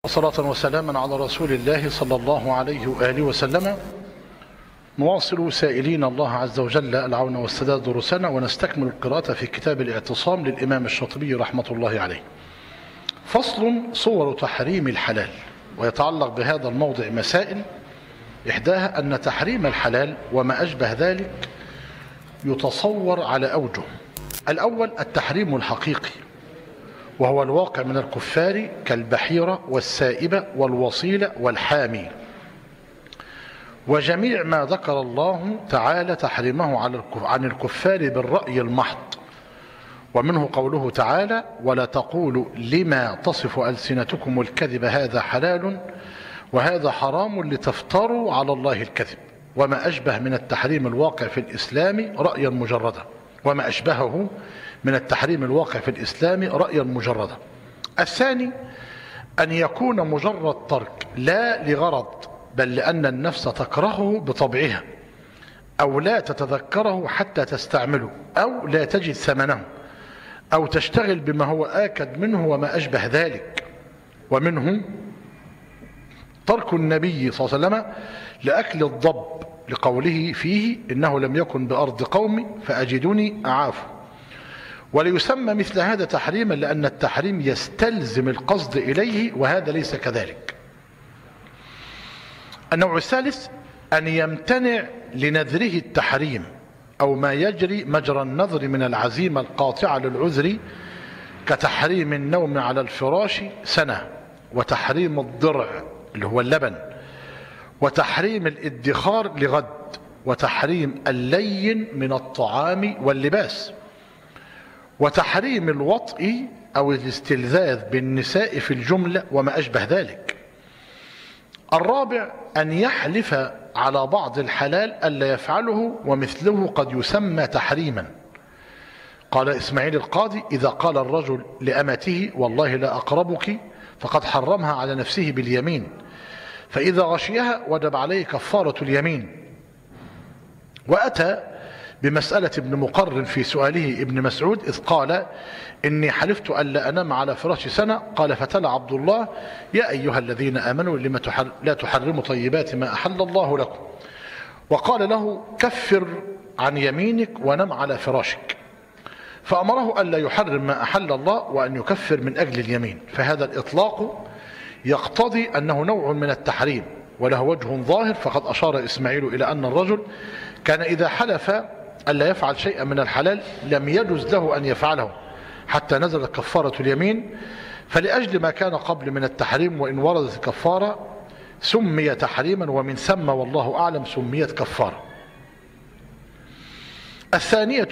صلاة وسلاما على رسول الله صلى الله عليه وآله وسلم. نواصل سائلين الله عز وجل العون والسداد دروسنا، ونستكمل القراءة في كتاب الاعتصام للإمام الشاطبي رحمة الله عليه. فصل: صور تحريم الحلال. ويتعلق بهذا الموضع مسائل، إحداها أن تحريم الحلال وما أشبه ذلك يتصور على أوجه. الأول التحريم الحقيقي، وهو الواقع من الكفار كالبحيرة والسائبة والوصيلة والحامي، وجميع ما ذكر الله تعالى تحريمه عن الكفار بالرأي المحض. ومنه قوله تعالى: ولا تقولوا لما تصف ألسنتكم الكذب هذا حلال وهذا حرام لتفتروا على الله الكذب. وما أشبه من التحريم الواقع في الإسلام رأيا مجردا، وما أشبهه من التحريم الواقع في الإسلام رأيا مجردا. الثاني أن يكون مجرد ترك لا لغرض، بل لأن النفس تكرهه بطبعها، أو لا تتذكره حتى تستعمله، أو لا تجد ثمنه، أو تشتغل بما هو آكد منه وما أشبه ذلك. ومنه ترك النبي صلى الله عليه وسلم لأكل الضب، لقوله فيه: إنه لم يكن بأرض قومي فأجدني أعافه. وليسمى مثل هذا تحريما لأن التحريم يستلزم القصد إليه، وهذا ليس كذلك. النوع الثالث أن يمتنع لنذره التحريم، أو ما يجري مجرى النذر من العزيمة القاطعة للعذر، كتحريم النوم على الفراش سنة، وتحريم الضرع اللي هو اللبن، وتحريم الادخار لغد، وتحريم اللين من الطعام واللباس، وتحريم الوطء أو الاستلذاذ بالنساء في الجملة وما أشبه ذلك. الرابع أن يحلف على بعض الحلال ألا يفعله، ومثله قد يسمى تحريما. قال إسماعيل القاضي: إذا قال الرجل لأمته والله لا أقربك، فقد حرمها على نفسه باليمين، فإذا غشيها وجب عليه كفارة اليمين. وأتى بمسألة ابن مقرن في سؤاله ابن مسعود إذ قال: إني حلفت ألا أنام على فراش سنة. قال: فتلا عبد الله: يا أيها الذين آمنوا لما لا تحرموا طيبات ما أحل الله لكم. وقال له: كفر عن يمينك ونم على فراشك. فأمره ألا يحرم ما أحل الله وأن يكفر من أجل اليمين. فهذا الإطلاق يقتضي أنه نوع من التحريم، وله وجه ظاهر. فقد أشار إسماعيل إلى أن الرجل كان إذا حلف ألا يفعل شيئا من الحلال لم يجوز له أن يفعله حتى نزلت كفارة اليمين، فلأجل ما كان قبل من التحريم وإن وردت الكفارة سمي تحريما، ومن ثم والله أعلم سميت كفارة. الثانية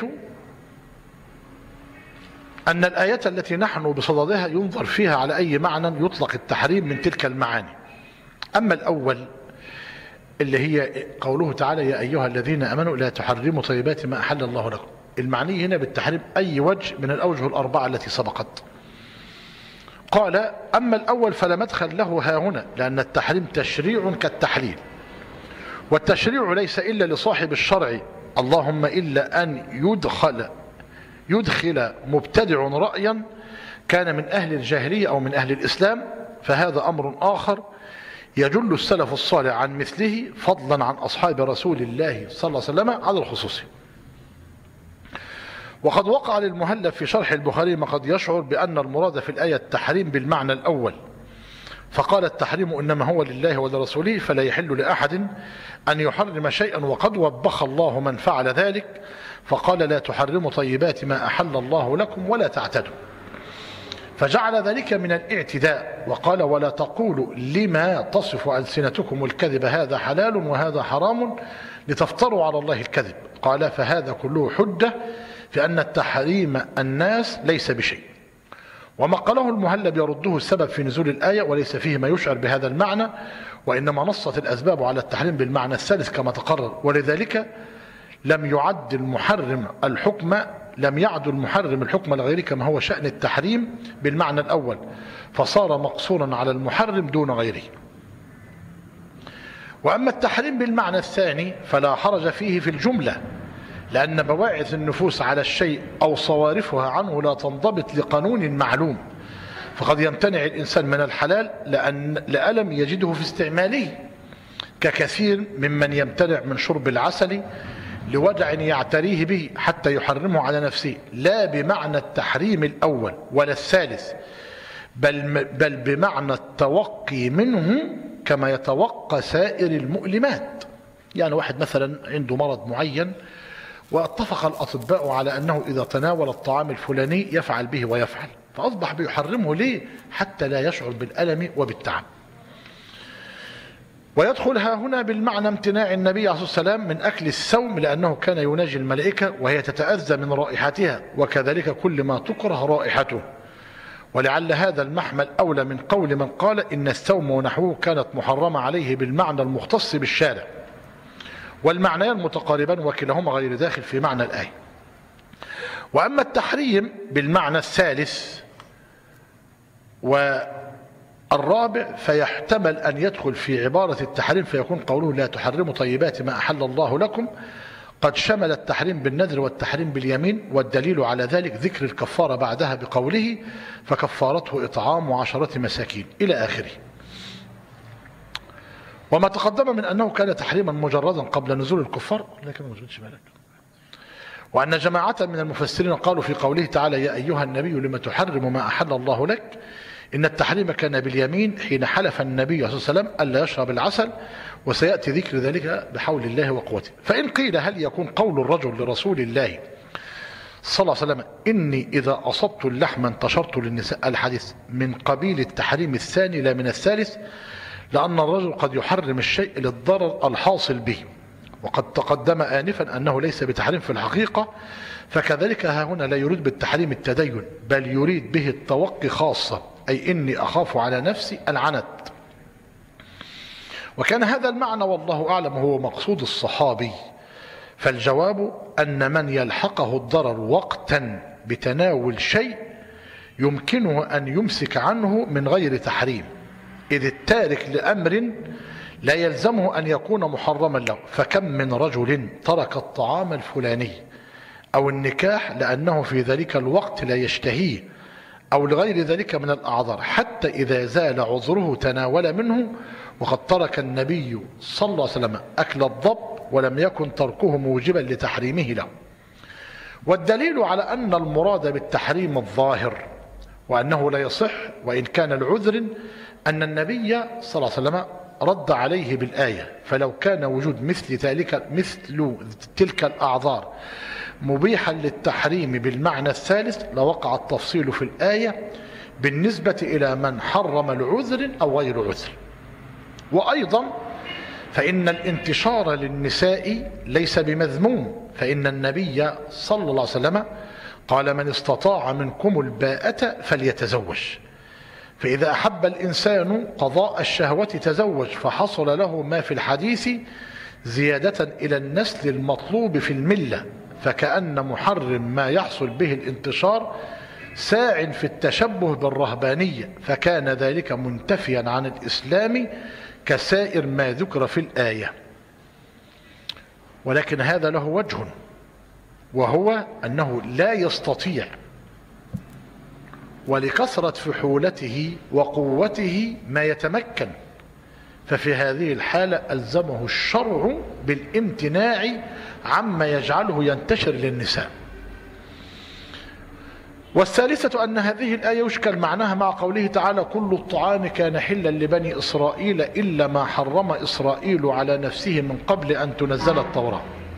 أن الآية التي نحن بصددها ينظر فيها على أي معنى يطلق التحريم من تلك المعاني. أما الأول اللي هي قوله تعالى: يا أيها الذين آمنوا لا تحرموا طيبات ما أحل الله لكم، المعني هنا بالتحريم أي وجه من الأوجه الأربعة التي سبقت. قال: أما الأول فلا مدخل له ها هنا، لأن التحريم تشريع كالتحليل، والتشريع ليس إلا لصاحب الشرع، اللهم إلا أن يدخل مبتدع رأيا كان من أهل الجاهلية أو من أهل الإسلام، فهذا أمر آخر يجل السلف الصالح عن مثله، فضلا عن أصحاب رسول الله صلى الله عليه وسلم على الخصوص. وقد وقع للمهلب في شرح البخاري ما قد يشعر بأن المراد في الآية التحريم بالمعنى الأول، فقال: التحريم إنما هو لله ولرسوله، فلا يحل لأحد أن يحرم شيئا، وقد وبخ الله من فعل ذلك، فقال: لا تحرموا طيبات ما أحل الله لكم ولا تعتدوا، فجعل ذلك من الاعتداء. وقال: ولا تقولوا لما تصف ألسنتكم الكذب هذا حلال وهذا حرام لتفتروا على الله الكذب. قال: فهذا كله حجة في أن التحريم الناس ليس بشيء. وما قاله المهلب يرده السبب في نزول الآية، وليس فيه ما يشعر بهذا المعنى، وإنما نصت الأسباب على التحريم بالمعنى الثالث كما تقرر. ولذلك لم يعد المحرم الحكم لغيره كما هو شأن التحريم بالمعنى الأول، فصار مقصورا على المحرم دون غيره. وأما التحريم بالمعنى الثاني فلا حرج فيه في الجملة، لأن بواعث النفوس على الشيء أو صوارفها عنه لا تنضبط لقانون معلوم، فقد يمتنع الإنسان من الحلال لألم يجده في استعماله، ككثير ممن يمتنع من شرب العسل لوجع يعتريه به حتى يحرمه على نفسه، لا بمعنى التحريم الأول ولا الثالث، بل بمعنى التوقي منه كما يتوقى سائر المؤلمات. يعني واحد مثلا عنده مرض معين واتفق الأطباء على أنه إذا تناول الطعام الفلاني يفعل به ويفعل، فأصبح بيحرمه ليه؟ حتى لا يشعر بالألم وبالتعب. ويدخلها هنا بالمعنى امتناع النبي عليه الصلاة والسلام من أكل السوم، لأنه كان يناجي الملائكة وهي تتأذى من رائحتها، وكذلك كل ما تكره رائحته. ولعل هذا المحمل أولى من قول من قال إن السوم ونحوه كانت محرمة عليه بالمعنى المختص بالشارع، والمعنيان متقاربان وكلاهما غير داخل في معنى الآية. وأما التحريم بالمعنى الثالث والرابع فيحتمل أن يدخل في عبارة التحريم، فيكون قوله لا تحرموا طيبات ما أحل الله لكم قد شمل التحريم بالنذر والتحريم باليمين، والدليل على ذلك ذكر الكفارة بعدها بقوله فكفارته إطعام 10 مساكين إلى آخره. وما تقدم من أنه كان تحريما مجردا قبل نزول الكفار، لكن ما وجدتش بالك. وأن جماعة من المفسرين قالوا في قوله تعالى يا أيها النبي لما تحرم ما أحل الله لك، إن التحريم كان باليمين حين حلف النبي صلى الله عليه وسلم ألا يشرب العسل، وسيأتي ذكر ذلك بحول الله وقوته. فإن قيل هل يكون قول الرجل لرسول الله صلى الله عليه وسلم إني إذا أصبت اللحم انتشرت للنساء الحديث من قبيل التحريم الثاني لا من الثالث، لأن الرجل قد يحرم الشيء للضرر الحاصل به، وقد تقدم آنفا أنه ليس بتحريم في الحقيقة، فكذلك ها هنا لا يريد بالتحريم التدين، بل يريد به التوقي خاصة، أي إني أخاف على نفسي العنت. وكان هذا المعنى والله أعلم هو مقصود الصحابي. فالجواب أن من يلحقه الضرر وقتا بتناول شيء يمكنه أن يمسك عنه من غير تحريم، إذ التارك لأمر لا يلزمه أن يكون محرما له. فكم من رجل ترك الطعام الفلاني أو النكاح لأنه في ذلك الوقت لا يشتهيه أو لغير ذلك من الأعذار، حتى إذا زال عذره تناول منه. وقد ترك النبي صلى الله عليه وسلم أكل الضب ولم يكن تركه موجبا لتحريمه له. والدليل على أن المراد بالتحريم الظاهر وأنه لا يصح وإن كان العذر أن النبي صلى الله عليه وسلم رد عليه بالآية، فلو كان وجود مثل تلك الأعذار مبيحا للتحريم بالمعنى الثالث لوقع التفصيل في الآية بالنسبة إلى من حرم العذر أو غير عذر. وأيضا فإن الانتشار للنساء ليس بمذموم، فإن النبي صلى الله عليه وسلم قال من استطاع منكم الباءة فليتزوج، فإذا أحب الإنسان قضاء الشهوة تزوج، فحصل له ما في الحديث زيادة إلى النسل المطلوب في الملة، فكأن محرم ما يحصل به الانتشار ساع في التشبه بالرهبانية، فكان ذلك منتفيا عن الإسلام كسائر ما ذكر في الآية. ولكن هذا له وجه، وهو أنه لا يستطيع، ولكثرة فحولته وقوته ما يتمكن، ففي هذه الحالة ألزمه الشرع بالامتناع عما يجعله ينتشر للنساء. والثالثة أن هذه الآية يشكل معناها مع قوله تعالى كل الطعام كان حلا لبني إسرائيل إلا ما حرم إسرائيل على نفسه من قبل أن تنزل التوراة.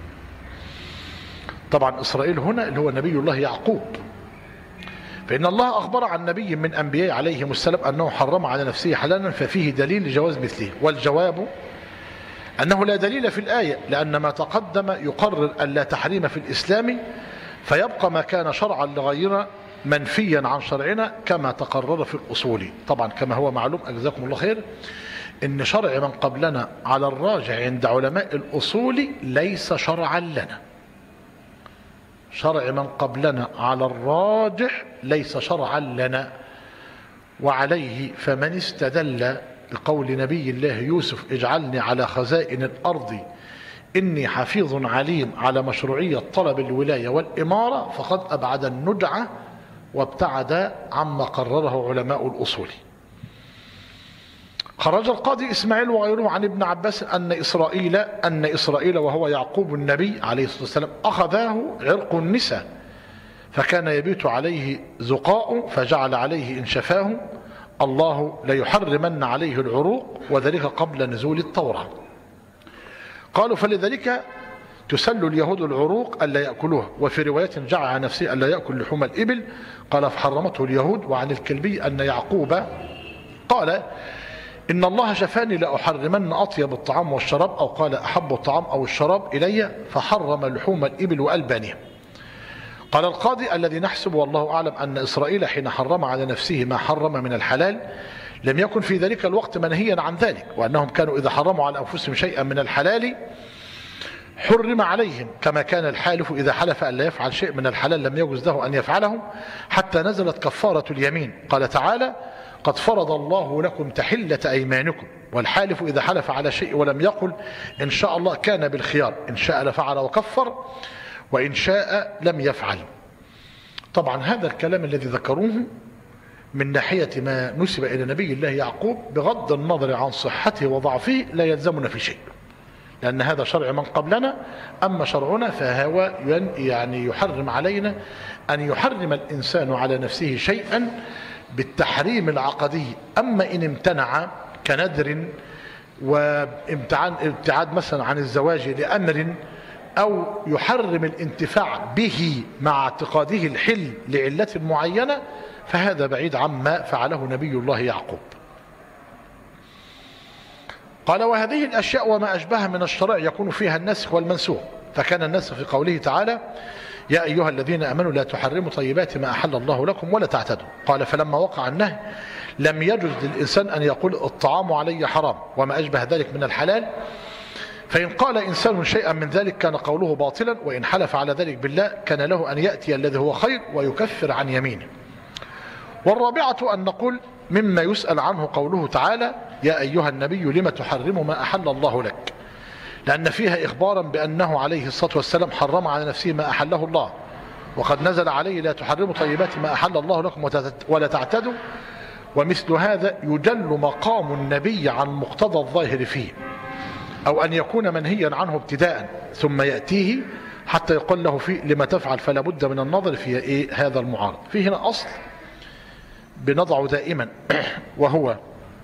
طبعا إسرائيل هنا اللي هو نبي الله يعقوب، فإن الله أخبر عن نبي من أنبياء عليهم السلام أنه حرم على نفسه حلالا، ففيه دليل لجواز مثله. والجواب أنه لا دليل في الآية، لأن ما تقدم يقرر أن لا تحريم في الإسلام، فيبقى ما كان شرعا لغيرنا منفيا عن شرعنا كما تقرر في الأصول. طبعا كما هو معلوم أجزاكم الله خير إن شرع من قبلنا على الراجع عند علماء الأصول ليس شرعا لنا. شرع من قبلنا على الراجح ليس شرعا لنا. وعليه فمن استدل بقول نبي الله يوسف اجعلني على خزائن الأرض إني حفيظ عليم على مشروعية طلب الولاية والإمارة فقد أبعد النجعة وابتعد عما قرره علماء الأصول. خرج القاضي إسماعيل وغيره عن ابن عباس أن إسرائيل وهو يعقوب النبي عليه الصلاة والسلام أخذاه عرق النساء، فكان يبيت عليه زقاء فجعل عليه إن شفاه الله ليحرمن عليه العروق، وذلك قبل نزول التوراة. قالوا فلذلك تسل اليهود العروق ألا يأكلوها، وفي رواية جعل عن نفسه ألا يأكل لحوم الإبل، قال فحرمته اليهود. وعن الكلبي أن يعقوب قال إن الله شفاني لأحرمن أطيب الطعام والشراب، أو قال أحب الطعام أو الشراب إلي، فحرم لحوم الإبل وألبانها. قال القاضي الذي نحسب والله أعلم أن إسرائيل حين حرم على نفسه ما حرم من الحلال لم يكن في ذلك الوقت منهيا عن ذلك، وأنهم كانوا إذا حرموا على أنفسهم شيئا من الحلال حرم عليهم، كما كان الحالف إذا حلف أن لا يفعل شيء من الحلال لم يجوز له أن يفعله حتى نزلت كفارة اليمين. قال تعالى قد فرض الله لكم تحلة أيمانكم، والحالف إذا حلف على شيء ولم يقل إن شاء الله كان بالخيار، إن شاء لفعل وكفر وإن شاء لم يفعل. طبعا هذا الكلام الذي ذكروه من ناحية ما نسب إلى نبي الله يعقوب بغض النظر عن صحته وضعفه لا يلزمنا في شيء، لأن هذا شرع من قبلنا. أما شرعنا فهو يعني يحرم علينا أن يحرم الإنسان على نفسه شيئا بالتحريم العقدي. أما إن امتنع كندر وابتعاد مثلا عن الزواج لأمر، أو يحرم الانتفاع به مع اعتقاده الحل لعلة معينة، فهذا بعيد عما فعله نبي الله يعقوب. قال وهذه الأشياء وما أشبه من الشرع يكون فيها النسخ والمنسوخ، فكان النسخ في قوله تعالى يا أيها الذين آمنوا لا تحرموا طيبات ما أحل الله لكم ولا تعتدوا. قال فلما وقع النهي لم يجوز للإنسان أن يقول الطعام علي حرام وما أشبه ذلك من الحلال، فإن قال إنسان شيئا من ذلك كان قوله باطلا، وإن حلف على ذلك بالله كان له أن يأتي الذي هو خير ويكفر عن يمينه. والرابعة أن نقول مما يسأل عنه قوله تعالى يا أيها النبي لم تحرم ما أحل الله لك، لأن فيها إخبارا بأنه عليه الصلاة والسلام حرم على نفسه ما أحله الله، وقد نزل عليه لا تحرموا طيبات ما أحل الله لكم ولا تعتدوا. ومثل هذا يجل مقام النبي عن مقتضى الظاهر فيه، أو أن يكون منهيا عنه ابتداء ثم يأتيه حتى يقول له فيه لما تفعل، فلا بد من النظر في هذا المعارض. في هنا أصل بنضعه دائما، وهو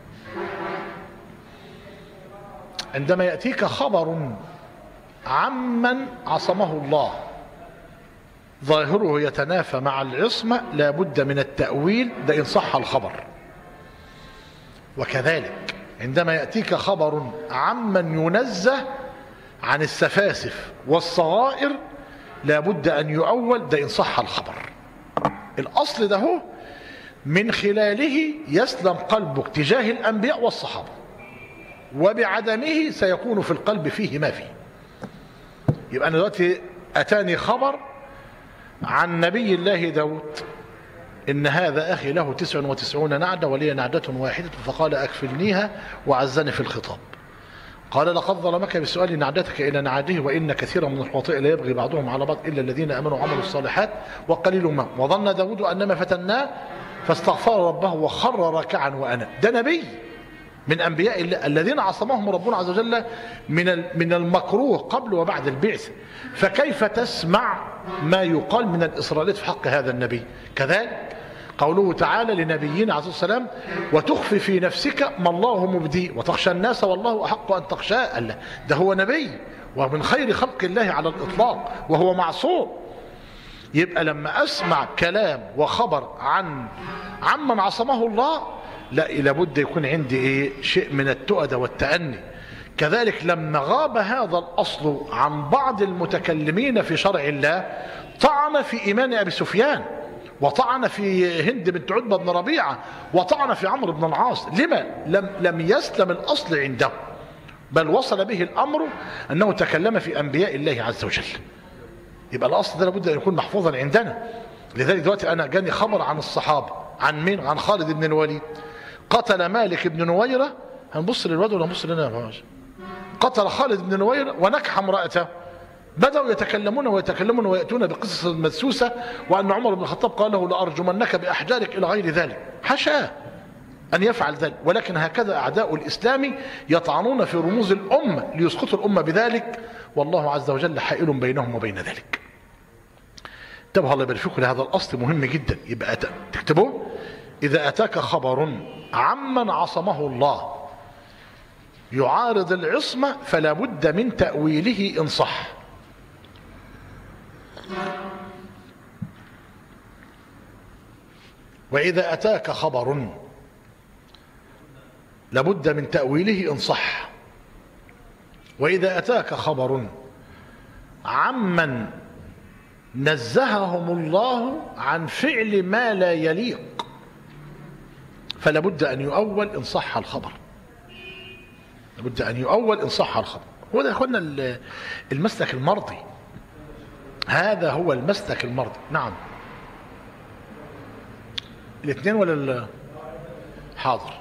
عندما يأتيك خبر عمن عصمه الله ظاهره يتنافى مع العصمة لا بد من التأويل، ده إن صح الخبر. وكذلك عندما يأتيك خبر عمن ينزه عن السفاسف والصغائر لا بد أن يؤول، ده إن صح الخبر. الأصل ده هو من خلاله يسلم قلبك تجاه الأنبياء والصحابة، وبعدمه سيكون في القلب فيه ما فيه. يبقى أنا دلوقتي أتاني خبر عن نبي الله داود إن هذا أخي له 99 نعجة ولي نعجة واحدة فقال أكفلنيها وعزني في الخطاب. قال لقد ظلمك بسؤال نعجتك إلى نعاجه وإن كثيرا من الخطاء لا يبغي بعضهم على بعض إلا الذين آمنوا وعملوا الصالحات وقليل ما. وظن داود أنما فتناه فاستغفر ربه وخر راكعا وأنا. ده نبي من أنبياء الله الذين عصمهم ربنا عز وجل من المكروه قبل وبعد البعث. فكيف تسمع ما يقال من الإسرائيليات في حق هذا النبي؟ كذلك قوله تعالى لنبينا عليه الصلاة والسلام وتخفي في نفسك ما الله مبديه وتخشى الناس والله أحق أن تخشاه. الله ده هو نبي ومن خير خلق الله على الإطلاق وهو معصوم. يبقى لما أسمع كلام وخبر عمن عصمه الله لا لابد يكون عندي شيء من التؤدة والتأني. كذلك لما غاب هذا الأصل عن بعض المتكلمين في شرع الله طعن في إيمان أبي سفيان وطعن في هند بنت عتبة بن ربيعة وطعن في عمرو بن العاص. لما لم يسلم الأصل عنده، بل وصل به الأمر أنه تكلم في أنبياء الله عز وجل. يبقى الأصل ده لابد أن يكون محفوظا عندنا. لذلك دلوقتي أنا جاني خبر عن الصحابة عن مين؟ عن خالد بن الوليد قتل مالك بن نويرة. هنبص للواد ولا نبص لنا؟ قتل خالد بن نويرة ونكح امرأته. بدأوا يتكلمون ويتكلمون ويأتون بقصص مدسوسة، وأن عمر بن الخطاب قال له لأرجمنك بأحجارك إلى غير ذلك. حاشاه أن يفعل ذلك، ولكن هكذا أعداء الإسلام يطعنون في رموز الأمة ليسقطوا الأمة بذلك، والله عز وجل حائل بينهم وبين ذلك. انتبهوا الله يبارك فيكم لهذا الأصل مهم جدا، يبقى تكتبوه: إذا أتاك خبر عمن عصمه الله يعارض العصمة فلا بد من تأويله إن صح. وإذا أتاك خبر لابد من تأويله إن صح. وإذا أتاك خبر عمن نزههم الله عن فعل ما لا يليق فلا بد أن يؤول إن صح الخبر. لابد أن يؤول إن صح الخبر. هو ده يا أخوانا المسلك المرضي، هذا هو المسلك المرضي. نعم الاثنين ولا حاضر؟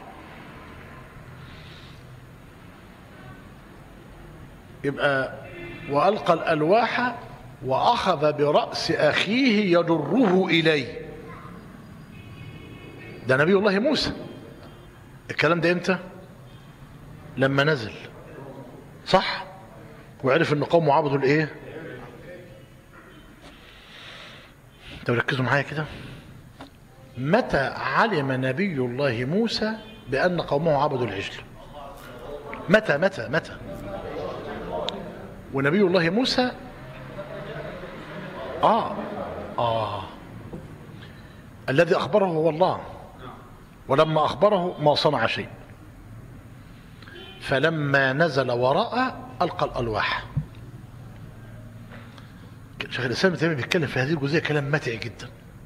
يبقى وألقى الألواح وأخذ برأس أخيه يجره إليه. ده نبي الله موسى. الكلام ده امتى؟ لما نزل، صح؟ وعرف ان قومه عبدوا الايه؟ انتوا ركزوا معايا كده. متى علم نبي الله موسى بأن قومه عبدوا العجل؟ متى ونبي الله موسى الذي أخبره هو الله، ولما أخبره ما صنع شيء، فلما نزل ورأى ألقى الألواح. شيخ الإسلام ابن تيمية بيتكلم في هذه الجزئية كلام ماتع جدا.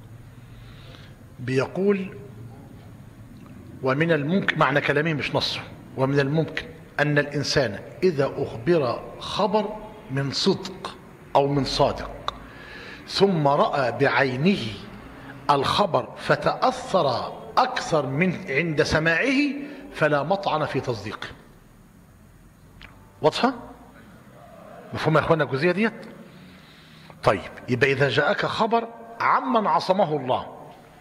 بيقول: ومن الممكن، معنى كلامه مش نصه، ومن الممكن أن الإنسان إذا أخبر خبر من صدق أو من صادق ثم رأى بعينه الخبر فتأثر أكثر من عند سماعه فلا مطعن في تصديقه. واضحة؟ مفهوم يا أخوانا الجزئية ديت؟ طيب، يبقى إذا جاءك خبر عمن عصمه الله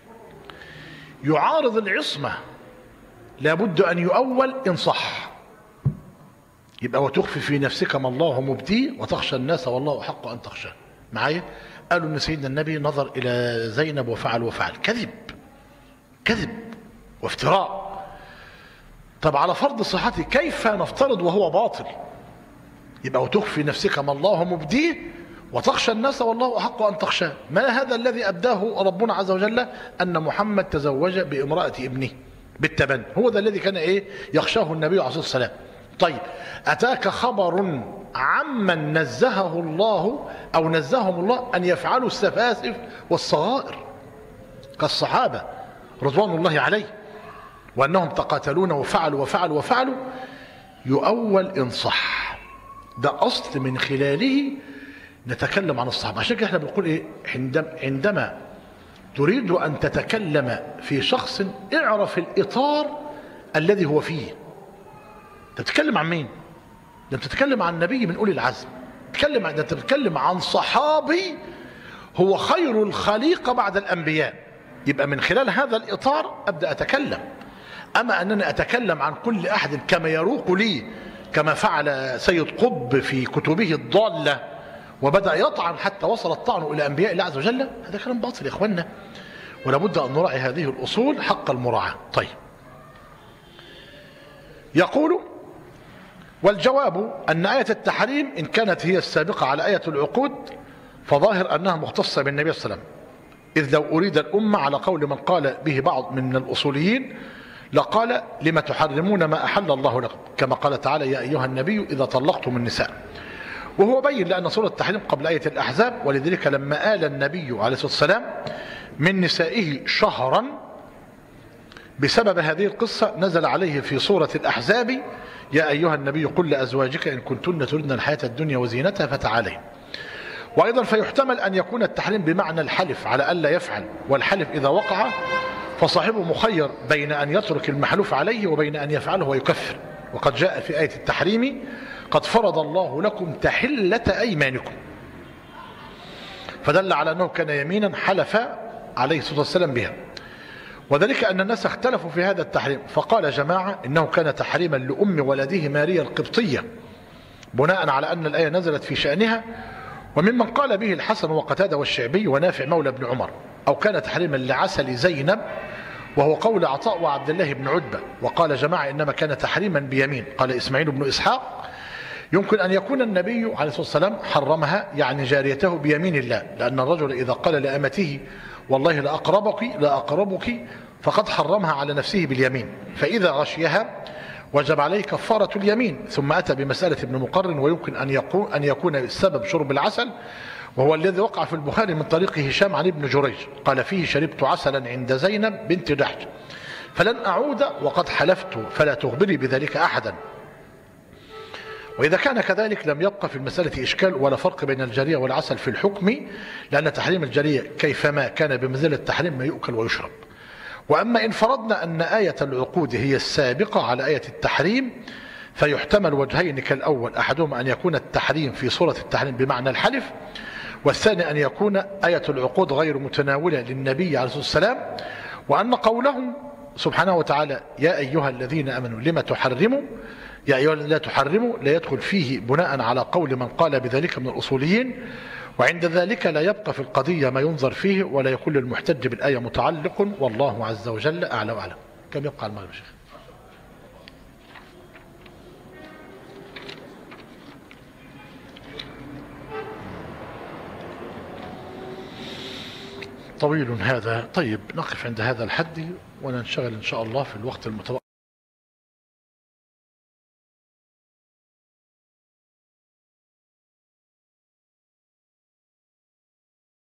يعارض العصمة لابد أن يؤول إن صح. يبقى وتخفي في نفسك ما الله مبديه وتخشى الناس والله أحق أن تخشى. معايا؟ قالوا أن سيدنا النبي نظر إلى زينب وفعل كذب وافتراء. طب على فرض صحته كيف نفترض وهو باطل؟ يبقى وتخفي نفسك ما الله مبديه وتخشى الناس والله أحق أن تخشاه. ما هذا الذي أبداه ربنا عز وجل؟ أن محمد تزوج بامرأة ابنه بالتبني. هو ده الذي كان يخشاه النبي عليه الصلاة والسلام. طيب، أتاك خبر عمن نزهه الله أو نزههم الله أن يفعلوا السفاسف والصغائر كالصحابة رضوان الله عليه، وأنهم تقاتلون وفعلوا يؤول إن صح. ده أصل من خلاله نتكلم عن الصحابة. عشان كده احنا بنقول عندما تريد أن تتكلم في شخص اعرف الإطار الذي هو فيه. انت بتتكلم عن مين؟ ده انت بتتكلم عن نبي من أولي العزم. ده انت بتتكلم عن صحابي هو خير الخليقة بعد الأنبياء. يبقى من خلال هذا الإطار أبدأ أتكلم. أما أنني أتكلم عن كل أحد كما يروق لي، كما فعل سيد قطب في كتبه الضالة وبدأ يطعن حتى وصل الطعن إلى أنبياء الله عز وجل، هذا كلام باطل يا إخوانا، ولا بد أن نراعي هذه الأصول حق المراعاة. طيب، يقول: والجواب أن آية التحريم إن كانت هي السابقة على آية العقود فظاهر أنها مختصة بالنبي صلى الله عليه وسلم، إذ لو أريد الأمة على قول من قال به بعض من الأصوليين لقال: لما تحرمون ما أحل الله لكم، كما قال تعالى: يا أيها النبي إذا طلقتم النساء. وهو بين لأن سورة التحريم قبل آية الأحزاب، ولذلك لما آل النبي عليه الصلاة والسلام من نسائه شهرا بسبب هذه القصة نزل عليه في سورة الأحزاب: يا أيها النبي قل لأزواجك إن كنتن تردن الحياة الدنيا وزينتها فتعالين. وأيضا فيحتمل أن يكون التحريم بمعنى الحلف على ألا يفعل، والحلف إذا وقع فصاحبه مخير بين أن يترك المحلوف عليه وبين أن يفعله ويكفر. وقد جاء في آية التحريم: قد فرض الله لكم تحلة أيمانكم. فدل على أنه كان يمينا حلف عليه الصلاة والسلام بها. وذلك أن الناس اختلفوا في هذا التحريم، فقال جماعة إنه كان تحريما لأم ولده ماريا القبطية بناء على أن الآية نزلت في شأنها، وممن قال به الحسن وقتادة والشعبي ونافع مولى بن عمر. أو كان تحريما لعسل زينب، وهو قول عطاء وعبد الله بن عتبة. وقال جماعة إنما كان تحريما بيمين. قال إسماعيل بن إسحاق يمكن أن يكون النبي عليه الصلاة والسلام حرمها يعني جاريته بيمين الله، لأن الرجل إذا قال لأمته والله لأقربك فقد حرمها على نفسه باليمين، فإذا غشيها وجب عليه كفارة اليمين. ثم أتى بمسألة ابن مقرن، ويمكن أن يكون السبب شرب العسل، وهو الذي وقع في البخاري من طريق هشام عن ابن جريج قال فيه شربت عسلا عند زينب بنت جحش فلن أعود وقد حلفت فلا تخبري بذلك أحدا. وإذا كان كذلك لم يبقى في المسألة إشكال ولا فرق بين الجارية والعسل في الحكم، لأن تحريم الجارية كيفما كان بمنزلة تحريم ما يؤكل ويشرب. وأما إن فرضنا أن آية العقود هي السابقة على آية التحريم، فيحتمل وجهين كالأول، أحدهما أن يكون التحريم في صورة التحريم بمعنى الحلف، والثاني أن يكون آية العقود غير متناولة للنبي عليه الصلاة والسلام، وأن قوله سبحانه وتعالى يا أيها الذين آمنوا لما تحرموا، يا أيها لا تحرموا، لا يدخل فيه بناء على قول من قال بذلك من الأصوليين. وعند ذلك لا يبقى في القضية ما ينظر فيه، ولا يكون المحتج بالآية متعلق، والله عز وجل أعلى وأعلم. كم يبقى المغرب شيخ؟ طويل هذا. طيب نقف عند هذا الحد وننشغل إن شاء الله في الوقت المتبقي.